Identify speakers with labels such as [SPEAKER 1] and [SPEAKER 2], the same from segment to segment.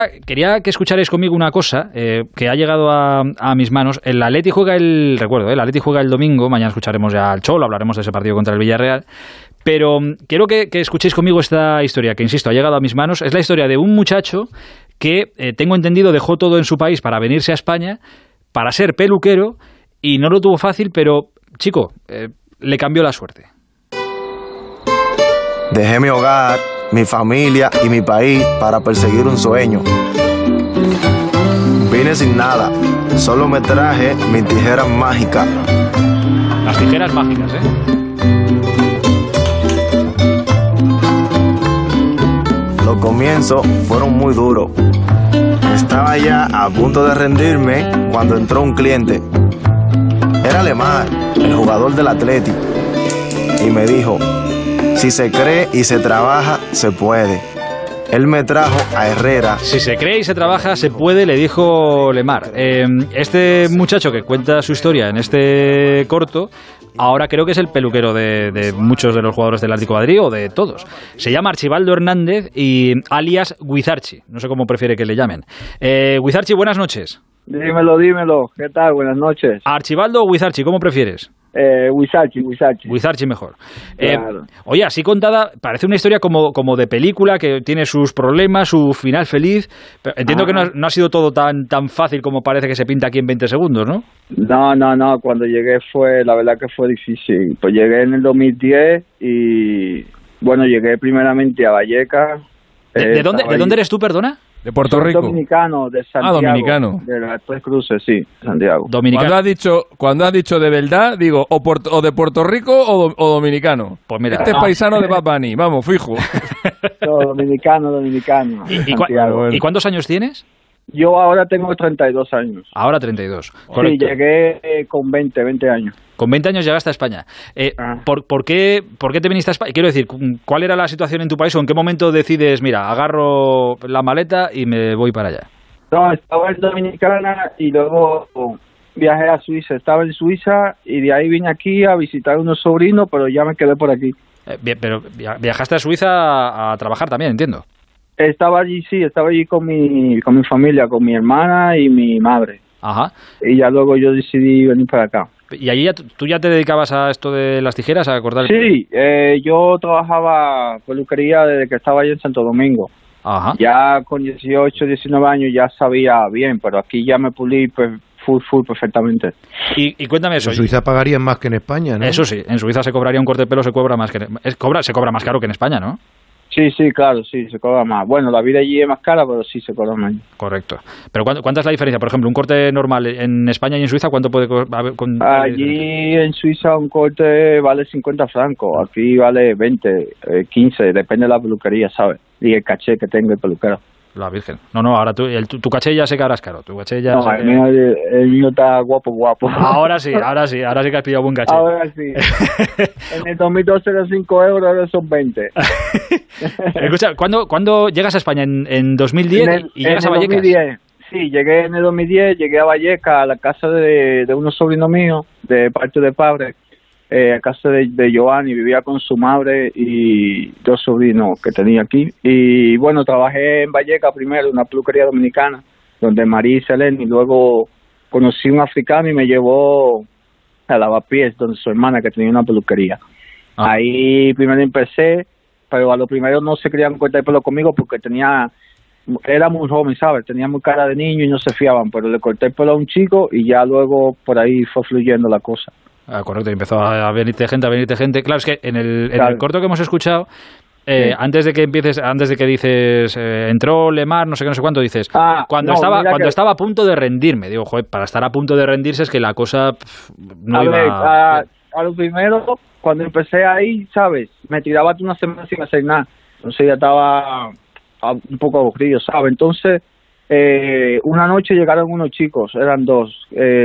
[SPEAKER 1] Quería que escucharais conmigo una cosa que ha llegado a mis manos. El Atleti juega el domingo, mañana escucharemos ya al Cholo, hablaremos de ese partido contra el Villarreal, pero quiero que escuchéis conmigo esta historia, que insisto, ha llegado a mis manos. Es la historia de un muchacho que, tengo entendido, dejó todo en su país para venirse a España, para ser peluquero, y no lo tuvo fácil, pero, chico, le cambió la suerte.
[SPEAKER 2] Dejé mi hogar, mi familia y mi país para perseguir un sueño. Vine sin nada, solo me traje mis tijeras mágicas.
[SPEAKER 1] Las tijeras mágicas, ¿eh?
[SPEAKER 2] Los comienzos fueron muy duros. Estaba ya a punto de rendirme cuando entró un cliente. Era Lemar, el jugador del Atleti, y me dijo: si se cree y se trabaja, se puede. Él me trajo a Herrera.
[SPEAKER 1] Si se cree y se trabaja, se puede, le dijo Lemar. Este muchacho que cuenta su historia en este corto, ahora creo que es el peluquero de muchos de los jugadores del Atlético de Madrid, o de todos. Se llama Archibaldo Hernández, y alias Guizarchi. No sé cómo prefiere que le llamen. Guizarchi, buenas noches.
[SPEAKER 3] Dímelo. ¿Qué tal? Buenas noches.
[SPEAKER 1] ¿Archibaldo o Guizarchi? ¿Cómo prefieres?
[SPEAKER 3] Guizarchi
[SPEAKER 1] mejor.
[SPEAKER 3] Claro.
[SPEAKER 1] Oye, así contada, parece una historia como de película, que tiene sus problemas, su final feliz. Pero entiendo que no ha sido todo tan fácil como parece que se pinta aquí en 20 segundos, ¿no?
[SPEAKER 3] No. Cuando llegué la verdad que fue difícil. Pues llegué en el 2010 y, bueno, llegué primeramente a Vallecas.
[SPEAKER 1] ¿De dónde eres tú, perdona?
[SPEAKER 4] De Puerto Rico.
[SPEAKER 3] Dominicano, de Santiago.
[SPEAKER 4] Dominicano.
[SPEAKER 3] De las Tres Cruces, sí, Santiago.
[SPEAKER 1] Dominicano.
[SPEAKER 4] Cuando has dicho de verdad, digo, o de Puerto Rico o dominicano.
[SPEAKER 1] Pues mira,
[SPEAKER 4] este es paisano de Bad Bunny, vamos, fijo.
[SPEAKER 3] No, dominicano.
[SPEAKER 1] ¿Y cuántos años tienes?
[SPEAKER 3] Yo ahora tengo 32 años.
[SPEAKER 1] Ahora 32.
[SPEAKER 3] Sí, llegué con 20 años.
[SPEAKER 1] Con 20 años llegaste a España. ¿Por qué te viniste a España? Quiero decir, ¿cuál era la situación en tu país o en qué momento decides, mira, agarro la maleta y me voy para allá?
[SPEAKER 3] No, estaba en Dominicana y luego viajé a Suiza. Estaba en Suiza y de ahí vine aquí a visitar a unos sobrinos, pero ya me quedé por aquí.
[SPEAKER 1] Pero viajaste a Suiza a trabajar también, entiendo.
[SPEAKER 3] Estaba allí con mi familia, con mi hermana y mi madre.
[SPEAKER 1] Ajá.
[SPEAKER 3] Y ya luego yo decidí venir para acá.
[SPEAKER 1] ¿Y allí tú ya te dedicabas a esto de las tijeras, a cortar el pelo?
[SPEAKER 3] Sí, yo trabajaba peluquería desde que estaba allí en Santo Domingo.
[SPEAKER 1] Ajá.
[SPEAKER 3] Ya con 18, 19 años ya sabía bien, pero aquí ya me pulí full perfectamente.
[SPEAKER 1] Y cuéntame eso.
[SPEAKER 5] En Suiza pagarían más que en España, ¿no?
[SPEAKER 1] Eso sí, en Suiza se cobraría un corte de pelo, se cobra más caro que en España, ¿no?
[SPEAKER 3] Sí, claro, sí, se cobra más. Bueno, la vida allí es más cara, pero sí se cobra más.
[SPEAKER 1] Correcto. Pero ¿cuánta es la diferencia? Por ejemplo, un corte normal en España y en Suiza, ¿cuánto puede cobrar?
[SPEAKER 3] Allí en Suiza un corte vale 50 francos, aquí vale 20, 15, depende de la peluquería, ¿sabes? Y el caché que tenga el peluquero.
[SPEAKER 1] La Virgen. No, ahora tu caché ya sé que ahora es caro. Tu caché ya
[SPEAKER 3] no, el mío está guapo.
[SPEAKER 1] Ahora sí que has pillado buen caché.
[SPEAKER 3] Ahora sí. En el 2012 eran 5 euros, ahora son 20.
[SPEAKER 1] Escucha, ¿cuándo llegas a España? ¿En 2010? ¿Y llegas a Vallecas?
[SPEAKER 3] 2010. Sí, llegué en el 2010, llegué a Vallecas, a la casa de unos sobrinos míos, de parte de padre. A casa de Giovanni, vivía con su madre y 2 sobrinos que tenía aquí. Y bueno, trabajé en Vallecas primero, en una peluquería dominicana, donde María y Selene, y luego conocí a un africano y me llevó a Lavapiés, donde su hermana que tenía una peluquería. Ahí primero empecé, pero a lo primero no se querían cortar el pelo conmigo porque era muy joven, ¿sabes? Tenía muy cara de niño y no se fiaban, pero le corté el pelo a un chico y ya luego por ahí fue fluyendo la cosa.
[SPEAKER 1] Correcto, y empezó a venirte gente. Claro, es que en el corto que hemos escuchado, antes de que dices, entró Lemar, no sé qué, no sé cuánto, dices, cuando estaba a punto de rendirme. Digo, joder, para estar a punto de rendirse es que la cosa no iba...
[SPEAKER 3] A lo primero, cuando empecé ahí, ¿sabes? Me tiraba una semana sin hacer nada. Entonces ya estaba un poco aburrido, ¿sabes? Entonces, una noche llegaron unos chicos, eran 2,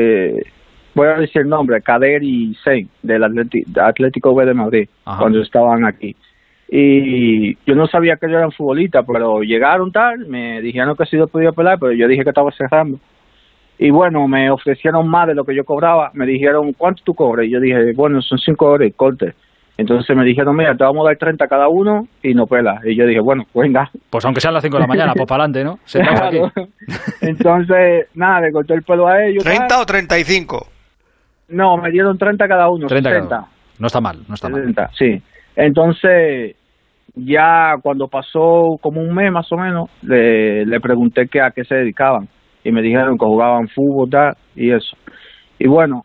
[SPEAKER 3] voy a decir el nombre, Kader y Sein, del Atlético B de Madrid. Ajá. Cuando estaban aquí. Y yo no sabía que ellos eran futbolistas, pero llegaron tal, me dijeron que sí lo podía pelar, pero yo dije que estaba cerrando. Y bueno, me ofrecieron más de lo que yo cobraba, me dijeron, ¿cuánto tú cobras? Y yo dije, bueno, son 5 horas y corte. Entonces me dijeron, mira, te vamos a dar 30 cada uno y no pelas. Y yo dije, bueno, pues venga.
[SPEAKER 1] Pues aunque sean las 5 de la mañana, pues para adelante, ¿no?
[SPEAKER 3] Claro. Entonces, nada, le corté el pelo a ellos.
[SPEAKER 6] ¿30
[SPEAKER 3] tal.
[SPEAKER 6] o 35?
[SPEAKER 3] No, me dieron 30 cada uno.
[SPEAKER 1] 30
[SPEAKER 3] 60.
[SPEAKER 1] cada uno. No está mal, no está
[SPEAKER 3] 60,
[SPEAKER 1] mal.
[SPEAKER 3] sí. Entonces, ya cuando pasó como un mes más o menos, le pregunté a qué se dedicaban. Y me dijeron que jugaban fútbol tal, y eso. Y bueno,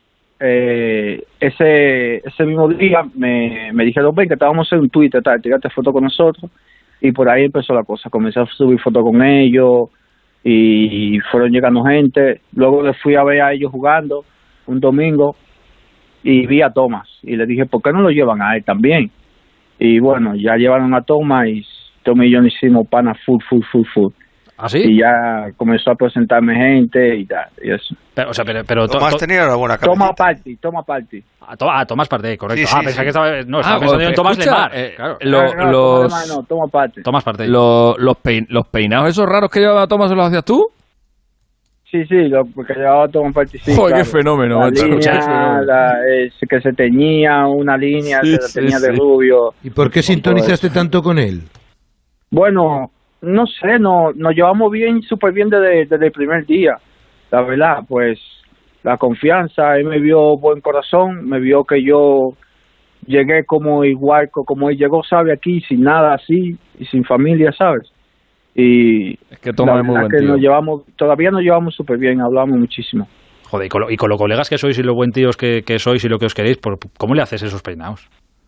[SPEAKER 3] ese mismo día me dijeron, ven, que te vamos a hacer un Twitter, tal, tírate foto con nosotros. Y por ahí empezó la cosa. Comencé a subir fotos con ellos y fueron llegando gente. Luego les fui a ver a ellos jugando un domingo y vi a Thomas. Y le dije, ¿por qué no lo llevan a él también? Y bueno, ya llevaron a Thomas y Thomas y yo nos hicimos pana full.
[SPEAKER 1] ¿Ah, sí?
[SPEAKER 3] Y ya comenzó a presentarme gente y tal, y eso.
[SPEAKER 1] Pero, o sea, pero
[SPEAKER 6] Tomás tenía una buena
[SPEAKER 3] Toma
[SPEAKER 6] cabecita.
[SPEAKER 3] Party.
[SPEAKER 1] Tomás Partey, correcto.
[SPEAKER 6] Sí,
[SPEAKER 1] Pensaba
[SPEAKER 6] sí.
[SPEAKER 1] que estaba... No, estaba pensando en Tomás
[SPEAKER 4] escucha,
[SPEAKER 1] Lemar. Claro.
[SPEAKER 3] No, Toma Party.
[SPEAKER 1] Tomás Partey.
[SPEAKER 4] Los peinados esos raros que llevaba Tomás, ¿los hacías tú?
[SPEAKER 3] Sí, porque llevaba Toma Party, sí.
[SPEAKER 4] Joder,
[SPEAKER 3] claro.
[SPEAKER 4] qué fenómeno,
[SPEAKER 3] La
[SPEAKER 4] macho.
[SPEAKER 3] línea,
[SPEAKER 4] Qué fenómeno.
[SPEAKER 3] que se teñía una línea,
[SPEAKER 4] Sí,
[SPEAKER 3] se teñía
[SPEAKER 4] sí,
[SPEAKER 3] de
[SPEAKER 4] sí.
[SPEAKER 3] rubio.
[SPEAKER 5] ¿Y por qué sintonizaste tanto con él?
[SPEAKER 3] Bueno, no sé, nos llevamos súper bien desde el primer día. La verdad, pues, la confianza, él me vio buen corazón, me vio que yo llegué como igual, como él llegó, ¿sabe? Aquí, sin nada así, y sin familia, ¿sabes? Y
[SPEAKER 4] Es que Tomás es muy buen tío.
[SPEAKER 3] todavía nos llevamos súper bien, hablamos muchísimo.
[SPEAKER 1] Joder, y con los colegas que sois y lo buen tíos que sois y lo que os queréis, ¿cómo le haces esos peinados?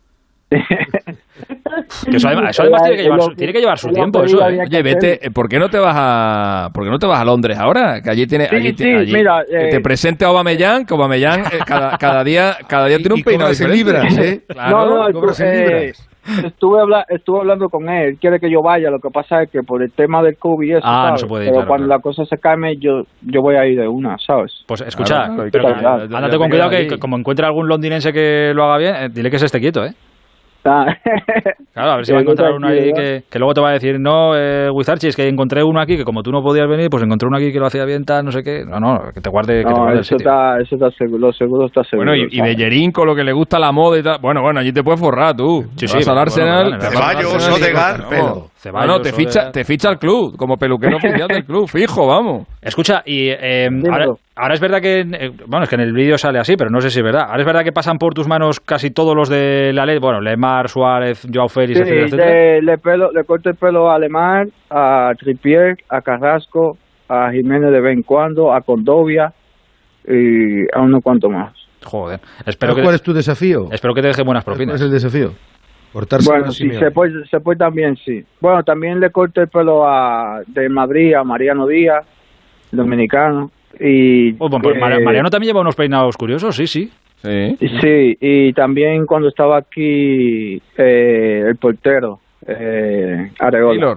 [SPEAKER 1] Que eso además tiene que llevar su tiempo, eso, ¿eh?
[SPEAKER 4] Oye, vete, ¿por qué no te vas a Londres ahora? Que allí tiene,
[SPEAKER 3] mira,
[SPEAKER 4] que te presente a Aubameyang, que Aubameyang cada día tiene un peinado
[SPEAKER 5] cobras en
[SPEAKER 4] diferente.
[SPEAKER 5] libras, ¿eh?
[SPEAKER 3] No,
[SPEAKER 5] cobras en libras.
[SPEAKER 3] estuve hablando con él, quiere que yo vaya, lo que pasa es que por el tema del COVID y eso,
[SPEAKER 1] no
[SPEAKER 3] ¿sabes?
[SPEAKER 1] se puede ir,
[SPEAKER 3] pero
[SPEAKER 1] claro,
[SPEAKER 3] cuando
[SPEAKER 1] claro.
[SPEAKER 3] la cosa se calme, yo voy a ir de una, ¿sabes?
[SPEAKER 1] Pues escucha,
[SPEAKER 4] Claro,
[SPEAKER 1] pero
[SPEAKER 3] claro.
[SPEAKER 1] ándate con cuidado que como encuentre algún londinense que lo haga bien, dile que se esté quieto, ¿eh? Claro, a ver si va a encontrar uno ahí que luego te va a decir, no, Wizarchi, es que encontré uno aquí que como tú no podías venir, pues encontré uno aquí que lo hacía bien, tal, no sé qué. No, que te guarde el
[SPEAKER 3] eso
[SPEAKER 1] sitio.
[SPEAKER 3] está seguro, lo seguro está seguro.
[SPEAKER 4] Bueno, y Bellerín con lo que le gusta la moda y tal. Bueno, allí te puedes forrar tú.
[SPEAKER 1] Sí,
[SPEAKER 4] Vas
[SPEAKER 1] sí,
[SPEAKER 4] al
[SPEAKER 1] bueno,
[SPEAKER 4] Arsenal.
[SPEAKER 1] bueno,
[SPEAKER 4] te
[SPEAKER 1] bueno,
[SPEAKER 4] vas al
[SPEAKER 6] Ceballos,
[SPEAKER 4] Arsenal y
[SPEAKER 6] Odegaard,
[SPEAKER 4] cortas
[SPEAKER 5] pelo.
[SPEAKER 4] pelo.
[SPEAKER 1] Ceballos,
[SPEAKER 4] te
[SPEAKER 1] Odegaard.
[SPEAKER 4] ficha al club, como peluquero oficial del club, fijo, vamos.
[SPEAKER 1] Escucha, y
[SPEAKER 3] Dímelo.
[SPEAKER 1] ahora es verdad que, es que en el vídeo sale así, pero no sé si es verdad. Ahora es verdad que pasan por tus manos casi todos los de la ley, bueno, Lemar, Suárez, Joao Félix,
[SPEAKER 3] Sí,
[SPEAKER 1] etcétera.
[SPEAKER 3] le corto el pelo a Lemar, a Trippier, a Carrasco, a Jiménez de vez en cuando, a Condovia y a unos cuantos más.
[SPEAKER 1] Joder,
[SPEAKER 5] ¿Cuál es tu desafío?
[SPEAKER 1] espero que te deje buenas
[SPEAKER 5] ¿Cuál
[SPEAKER 1] propinas.
[SPEAKER 5] es el desafío? Cortarse
[SPEAKER 3] Bueno, sí, se puede también, sí. Bueno, también le corto el pelo de Madrid a Mariano Díaz, dominicano. Y
[SPEAKER 1] Pues Mariano también lleva unos peinados curiosos, sí.
[SPEAKER 4] Sí.
[SPEAKER 3] sí, y también cuando estaba aquí el portero, Areola.
[SPEAKER 4] Taylor.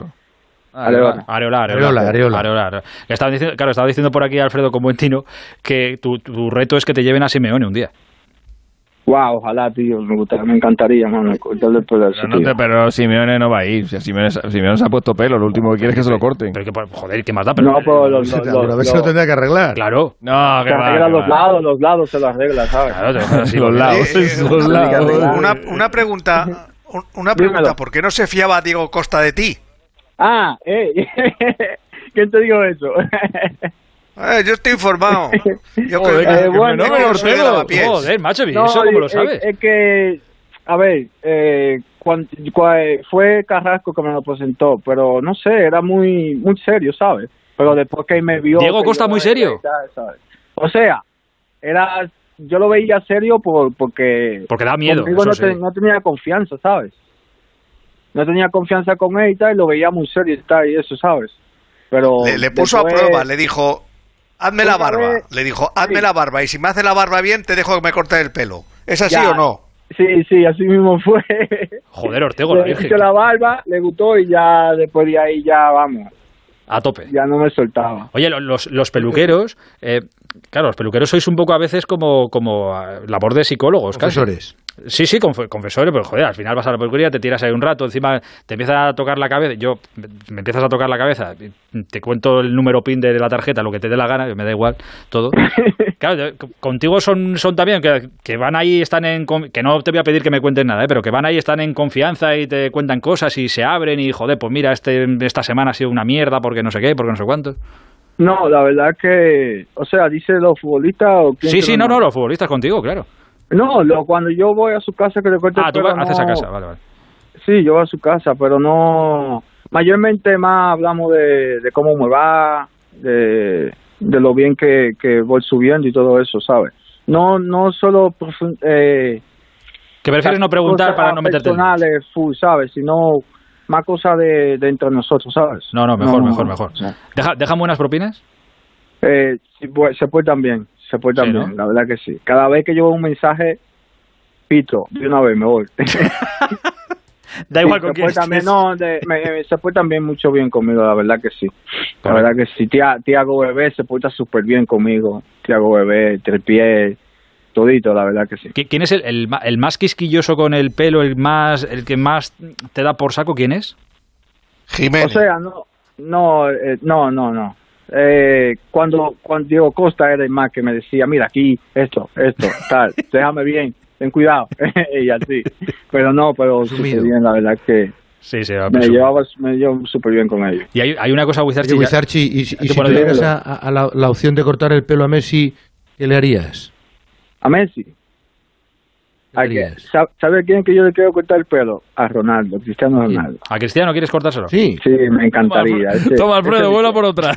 [SPEAKER 1] Areola. Estaba diciendo por aquí Alfredo con buen tino que tu reto es que te lleven a Simeone un día.
[SPEAKER 3] Wow, ojalá, tío, me encantaría, mano, cortarle el pelo a ese tío.
[SPEAKER 4] Pero Simeone no va a ir. Si Simeone se ha puesto pelo, lo último que quiere es que se lo corten.
[SPEAKER 1] Pero joder, ¿qué más da? Pero,
[SPEAKER 3] No, pero
[SPEAKER 5] A ver si lo tendrá que arreglar.
[SPEAKER 1] claro.
[SPEAKER 4] No, que
[SPEAKER 3] se
[SPEAKER 4] va.
[SPEAKER 3] arregla
[SPEAKER 4] que va.
[SPEAKER 3] los lados se lo arregla, ¿sabes?
[SPEAKER 1] Claro, te dejas así
[SPEAKER 4] Los lados. Los lados.
[SPEAKER 6] Una pregunta,
[SPEAKER 3] Dímelo.
[SPEAKER 6] ¿por qué no se fiaba Diego Costa de ti?
[SPEAKER 3] Ah, ¿quién te dijo eso?
[SPEAKER 6] Yo estoy informado. Yo
[SPEAKER 4] Joder,
[SPEAKER 6] creo
[SPEAKER 4] qué
[SPEAKER 3] bueno,
[SPEAKER 4] fenómeno,
[SPEAKER 6] soy de
[SPEAKER 4] Ortego.
[SPEAKER 6] Lavapiés.
[SPEAKER 1] Joder, macho, ¿y
[SPEAKER 3] No,
[SPEAKER 1] eso cómo lo sabes?
[SPEAKER 3] Es que, a ver, fue Carrasco que me lo presentó, pero no sé, era muy serio, ¿sabes? Pero después que me vio...
[SPEAKER 1] Diego
[SPEAKER 3] que
[SPEAKER 1] Costa
[SPEAKER 3] yo
[SPEAKER 1] muy
[SPEAKER 3] era
[SPEAKER 1] serio.
[SPEAKER 3] y tal, ¿sabes? O sea, yo lo veía serio porque
[SPEAKER 1] Porque da miedo,
[SPEAKER 3] conmigo
[SPEAKER 1] eso sí.
[SPEAKER 3] no tenía confianza, ¿sabes? No tenía confianza con él y tal, y lo veía muy serio y tal, y eso, ¿sabes? Pero
[SPEAKER 6] Le puso
[SPEAKER 3] después-
[SPEAKER 6] a prueba, le dijo, hazme la
[SPEAKER 3] Una
[SPEAKER 6] barba.
[SPEAKER 3] vez-
[SPEAKER 6] Le dijo, hazme
[SPEAKER 3] sí.
[SPEAKER 6] la barba y si me hace la barba bien, te dejo que me corte el pelo. ¿Es así
[SPEAKER 3] Ya.
[SPEAKER 6] o no?
[SPEAKER 3] Sí, así mismo fue.
[SPEAKER 1] Joder, Ortego, la
[SPEAKER 3] Le
[SPEAKER 1] Virgen.
[SPEAKER 3] hice la barba, le gustó y ya después de ahí ya, vamos,
[SPEAKER 1] A tope.
[SPEAKER 3] ya no me soltaba.
[SPEAKER 1] Oye, los peluqueros, claro, los peluqueros sois un poco a veces como labor de psicólogos, casi.
[SPEAKER 5] Profesores.
[SPEAKER 1] Sí, confesores, pero joder, al final vas a la peluquería, te tiras ahí un rato, encima te empieza a tocar la cabeza, me empiezas a tocar la cabeza, te cuento el número PIN de la tarjeta, lo que te dé la gana, que me da igual, todo. Claro, contigo son también, que van ahí, que no te voy a pedir que me cuentes nada, pero que van ahí, están en confianza y te cuentan cosas y se abren y joder, pues mira, esta semana ha sido una mierda porque no sé qué, porque no sé cuánto.
[SPEAKER 3] No, la verdad que, o sea, dice los futbolistas o quién.
[SPEAKER 1] Sí, no, los futbolistas contigo, claro.
[SPEAKER 3] No, cuando yo voy a su casa que le corte el pelo.
[SPEAKER 1] Tú haces a casa, vale.
[SPEAKER 3] Sí, yo voy a su casa, pero no. Mayormente más hablamos de cómo me va, de lo bien que voy subiendo y todo eso, ¿sabes? No solo
[SPEAKER 1] que prefieres no preguntar para no meterte
[SPEAKER 3] personales, ¿sabes? Sino más cosas de entre nosotros, ¿sabes?
[SPEAKER 1] No, mejor. No. ¿Dejan buenas propinas?
[SPEAKER 3] Sí, se puede también. Se puede también, ¿no? La verdad que sí. Cada vez que yo veo un mensaje, pito, de una vez me voy.
[SPEAKER 1] Da igual con quién
[SPEAKER 3] también, se puede también mucho bien conmigo, la verdad que sí. La verdad que sí. Tiago Bebé se porta súper bien conmigo. Tiago Bebé, Trepié, todito, la verdad que sí.
[SPEAKER 1] ¿Quién es el más quisquilloso con el pelo, el que más te da por saco? ¿Quién es?
[SPEAKER 6] Jiménez.
[SPEAKER 3] O sea, no. Cuando Diego Costa era el más que me decía, mira aquí, esto, tal, déjame bien, ten cuidado, y así. Pero súper bien, la verdad que
[SPEAKER 1] sí,
[SPEAKER 3] me llevo súper bien con ellos.
[SPEAKER 1] Y hay una cosa,
[SPEAKER 5] Wizarchi, y si tuvieras a la opción de cortar el pelo a Messi, ¿qué le harías?
[SPEAKER 3] ¿A Messi? ¿Sabe quién que yo le quiero cortar el pelo? A Ronaldo, Cristiano Ronaldo.
[SPEAKER 1] ¿A Cristiano quieres cortárselo?
[SPEAKER 5] Sí,
[SPEAKER 3] me encantaría.
[SPEAKER 4] Toma, Alfredo, vuela por otra.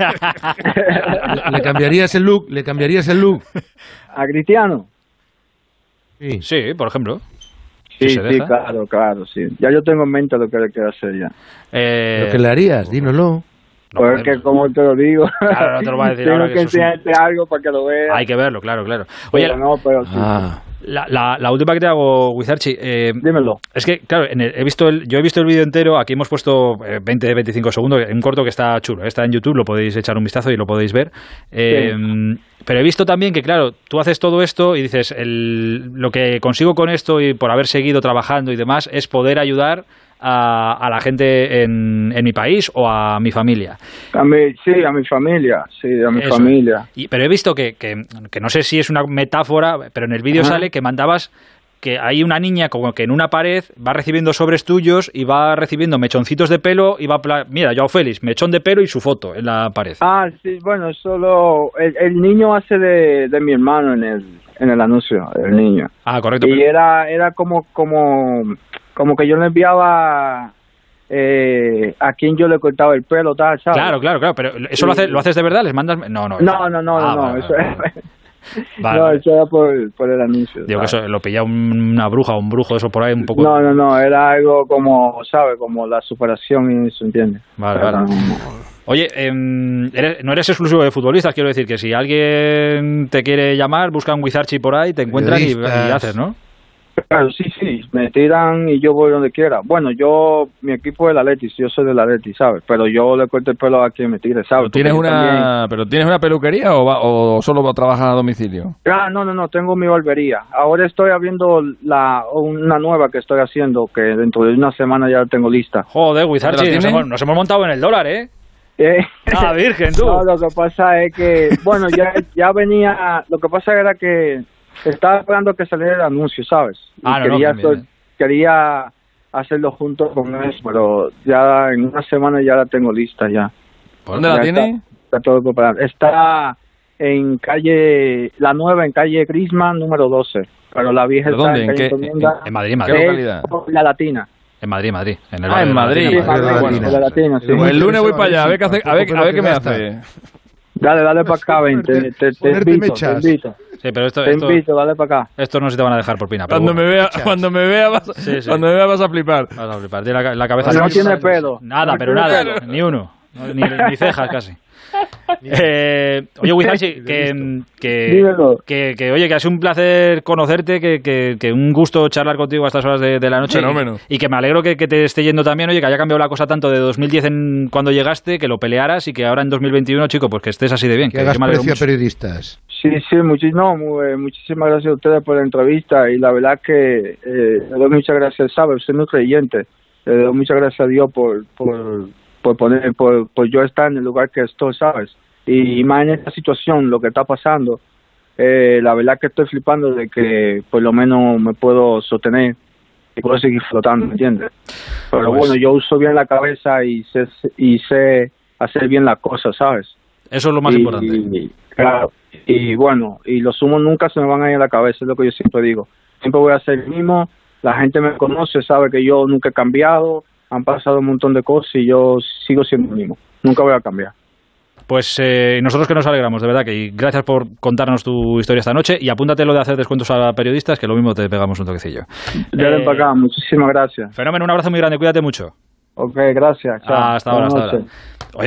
[SPEAKER 5] ¿Le cambiarías el look?
[SPEAKER 3] ¿A Cristiano?
[SPEAKER 1] Sí, por ejemplo.
[SPEAKER 3] Sí, claro, sí. Ya yo tengo en mente lo que le quiero hacer ya.
[SPEAKER 5] ¿Lo que le harías? Dínoslo.
[SPEAKER 3] Porque como te lo digo,
[SPEAKER 1] claro, no te lo voy a decir
[SPEAKER 3] tengo
[SPEAKER 1] ahora
[SPEAKER 3] que enseñarte algo para que lo veas.
[SPEAKER 1] Hay que verlo, claro. Oye,
[SPEAKER 3] pero sí.
[SPEAKER 1] La última que te hago, Wizarchi,
[SPEAKER 3] dímelo.
[SPEAKER 1] Es que, claro, yo he visto el vídeo entero, aquí hemos puesto 20-25 segundos, un corto que está chulo, está en YouTube, lo podéis echar un vistazo y lo podéis ver. Pero he visto también que, claro, tú haces todo esto y dices, lo que consigo con esto y por haber seguido trabajando y demás es poder ayudar a la gente en mi país o a mi familia.
[SPEAKER 3] A mi familia.
[SPEAKER 1] Pero he visto que no sé si es una metáfora, pero en el vídeo sale que mandabas que hay una niña como que en una pared va recibiendo sobres tuyos y va recibiendo mechoncitos de pelo y mira, Joao Félix, mechón de pelo y su foto en la pared.
[SPEAKER 3] Sí, bueno, solo el niño hace de mi hermano en el anuncio, el niño.
[SPEAKER 1] Correcto.
[SPEAKER 3] Y era como que yo le enviaba a quien yo le cortaba el pelo, tal, ¿sabes?
[SPEAKER 1] Claro, pero ¿eso lo haces de verdad? ¿Les mandas? No.
[SPEAKER 3] No, eso
[SPEAKER 1] Vale.
[SPEAKER 3] Eso era por el anuncio.
[SPEAKER 1] Digo que eso lo pilla una bruja o un brujo, eso por ahí un poco.
[SPEAKER 3] No, era algo como, ¿sabes? Como la superación y eso, ¿entiendes?
[SPEAKER 1] Vale. Oye, no eres exclusivo de futbolistas, quiero decir que si alguien te quiere llamar, busca un Wizarchi por ahí, te encuentran y haces, ¿no?
[SPEAKER 3] Claro, sí, me tiran y yo voy donde quiera. Bueno, mi equipo es el Atleti, yo soy del Atleti, ¿sabes? Pero yo le corto el pelo a quien me tire, ¿sabes?
[SPEAKER 4] ¿Pero tienes una peluquería o solo trabajas a domicilio?
[SPEAKER 3] No, tengo mi barbería. Ahora estoy abriendo una nueva que estoy haciendo, que dentro de una semana ya la tengo lista.
[SPEAKER 1] Joder, Wizarchi, nos hemos montado en el dólar, ¿eh? Virgen, tú.
[SPEAKER 3] No, lo que pasa es que, bueno, ya venía, lo que pasa era que estaba esperando que saliera el anuncio, ¿sabes? Quería hacerlo junto con eso, pero ya en una semana ya la tengo lista ya.
[SPEAKER 4] ¿Dónde la tiene?
[SPEAKER 3] Está todo preparado. Está en la nueva en calle Grisman, número 12. Pero la vieja está en calle Encomienda.
[SPEAKER 1] En Madrid.
[SPEAKER 4] ¿Qué localidad?
[SPEAKER 3] La Latina.
[SPEAKER 1] En Madrid. En
[SPEAKER 4] Madrid.
[SPEAKER 3] En la Latina, sí.
[SPEAKER 4] Pues el lunes voy para allá, a ver qué me hace.
[SPEAKER 3] Dale para acá, ven. Te invito.
[SPEAKER 1] Sí, pero
[SPEAKER 3] te invito, dale para acá.
[SPEAKER 1] Esto no se te van a dejar por pina.
[SPEAKER 4] Cuando me vea vas a flipar.
[SPEAKER 1] Vas a flipar. Tiene la cabeza.
[SPEAKER 3] No tiene pelo.
[SPEAKER 1] Nada, ni uno. Ni cejas casi. Oye, Wizarchi, que oye, que ha sido un placer conocerte, que un gusto charlar contigo a estas horas de la noche.
[SPEAKER 4] Fenómeno.
[SPEAKER 1] Y que me alegro que te esté yendo también, oye, que haya cambiado la cosa tanto de 2010 cuando llegaste, que lo pelearas y que ahora en 2021, chico, pues que estés así de bien.
[SPEAKER 5] Que hagas precio a periodistas.
[SPEAKER 3] muchísimas gracias a ustedes por la entrevista y la verdad que le doy muchas gracias, ¿sabes? Usted no es creyente, le doy muchas gracias a Dios por yo estar en el lugar que estoy, ¿sabes? Y más en esta situación, lo que está pasando, la verdad que estoy flipando de que por lo menos me puedo sostener y puedo seguir flotando, ¿me entiendes? Pero bueno, yo uso bien la cabeza y sé hacer bien las cosas, ¿sabes?
[SPEAKER 1] Eso es lo más importante.
[SPEAKER 3] Claro, y bueno, y los humos nunca se me van a ir a la cabeza, es lo que yo siempre digo. Siempre voy a ser el mismo, la gente me conoce, sabe que yo nunca he cambiado, han pasado un montón de cosas y yo sigo siendo el mismo, nunca voy a cambiar.
[SPEAKER 1] Pues nosotros que nos alegramos, de verdad, y gracias por contarnos tu historia esta noche y apúntate lo de hacer descuentos a periodistas, que lo mismo te pegamos un toquecillo.
[SPEAKER 3] Ya para acá, muchísimas gracias.
[SPEAKER 1] Fenómeno, un abrazo muy grande, cuídate mucho.
[SPEAKER 3] Ok, gracias. Chao.
[SPEAKER 1] Hasta ahora. Oye,